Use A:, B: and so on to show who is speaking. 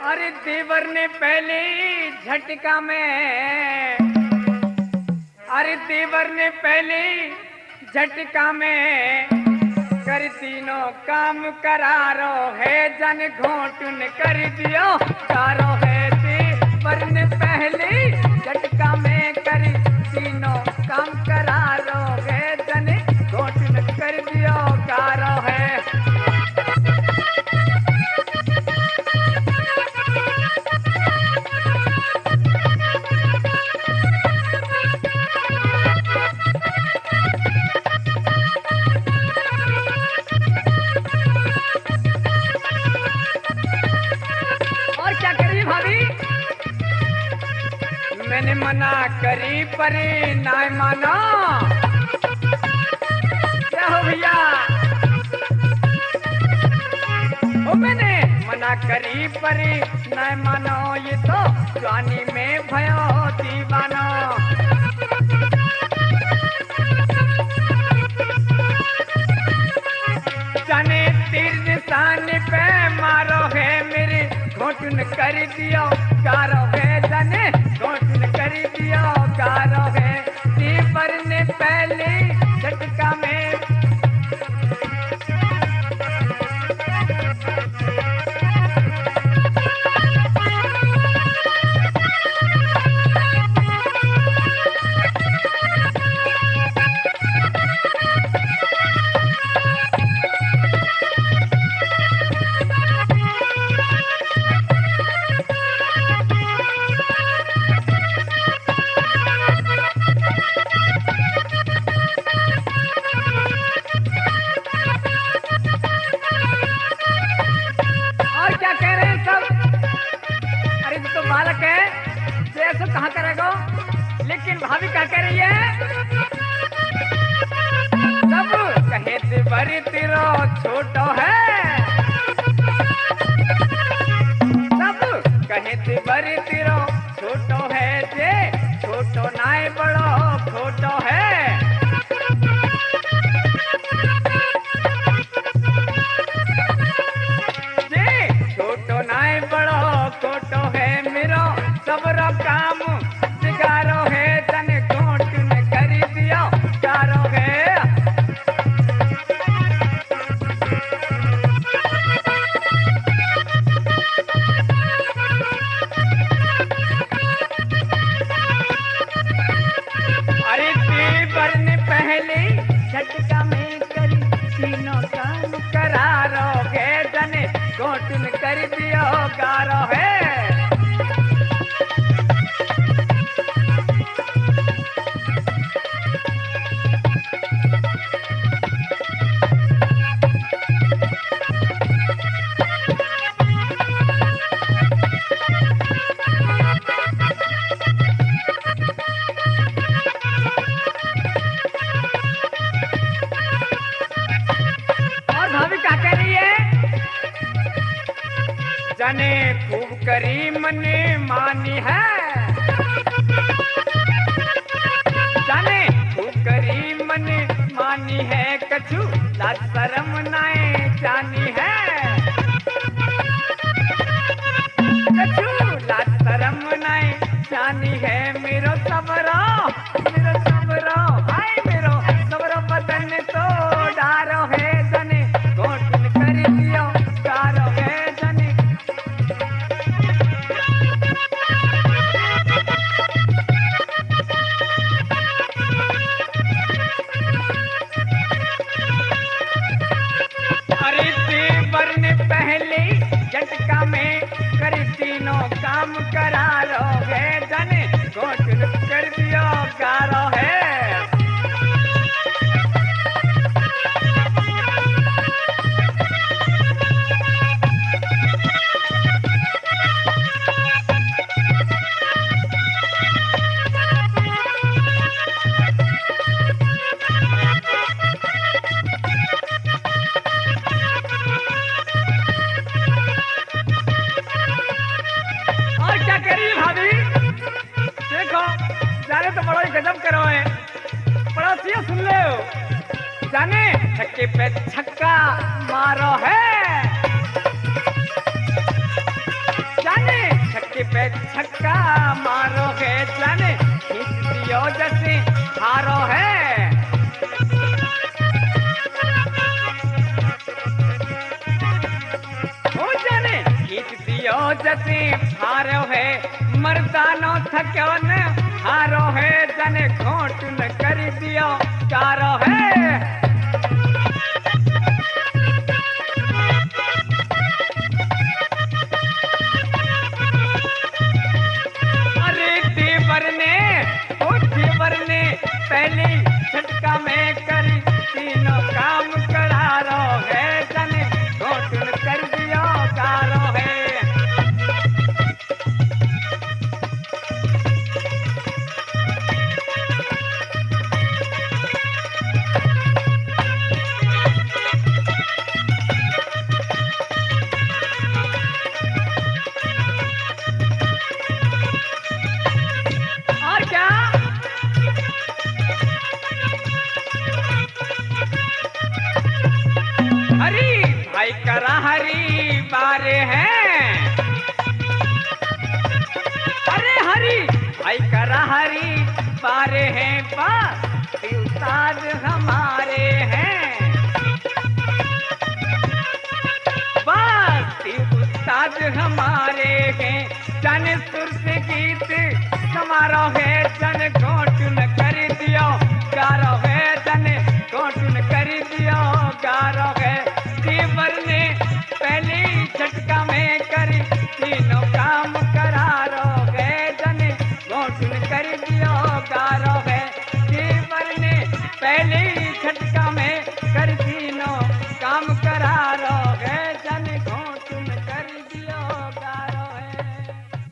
A: अरे देवर ने पहले झटका में, अरे देवर ने पहले झटका में कर तीनों काम करारो है, जन घोटुन कर दियो कारो है। देवर ने पहले झटका में कर तीनों काम करारो है, जन घोटुन कर दियो कारो है। मैंने मना करी पर ना मानो, क्या हो भैया? ओ मैंने मना करी पर ना मानो, ये तो जवानी में भयो दीवानो। जाने तीर निशान पे मारो है, मेरे घोटुन कर दियो कारो है, जाने घोटुन कर दियो कारो है। देवर ने पहले झटका में बालक है, जैसे कहाँ करेगा, लेकिन भाभी क्या कह रही है? सब कहे देवर तेरो छोटो है, सब कहे देवर तेरो छोटो है, जे छोटो नाय बड़ो खोटो है। जे छोटो नाय बड़ो खोटो है, मेरो सबरो काम बिगाड़ो है, तन घोटुन कर दियो कारो है। अरे देवर ने पहले झटका में करी तीनों काम करारो है, तन घोटुन कर दियो कारो है। जाने खूब करी मने मानी है, जाने खूब करी मने मानी है, कछु लाज शरम नाए जानी है, कछु लाज शरम नाए जानी है। मेरो सबरो हाय मेरो सबरो बदन तो डारो है, जने घोटुन कर दियो कारो है। पहले झटका में कर तीनों काम करारो है, जाने घोटुन कर दियो कारो है। जाने तो बड़ा ही गजब करो है, बड़ा सी सुन ले हो। जाने छक्के पे छक्का मारो है, जाने हारो है। ओ जाने गीत दियो जते हारो है, मर्दानो थक्यो न हारो है, जाने घोट न कर दियो कारो है। पहले झटका में करी तीनों काम करारो है, जाने घोटन कर दियो कारो है। और क्या हरी भाई करा हरी बारे हैं, अरे हरी भाई करा हरी बारे हैं, बस उस्ताद हमारे हैं, बस उस्ताद हमारे हैं। जन सुर से गीत समारोह है, जन घोट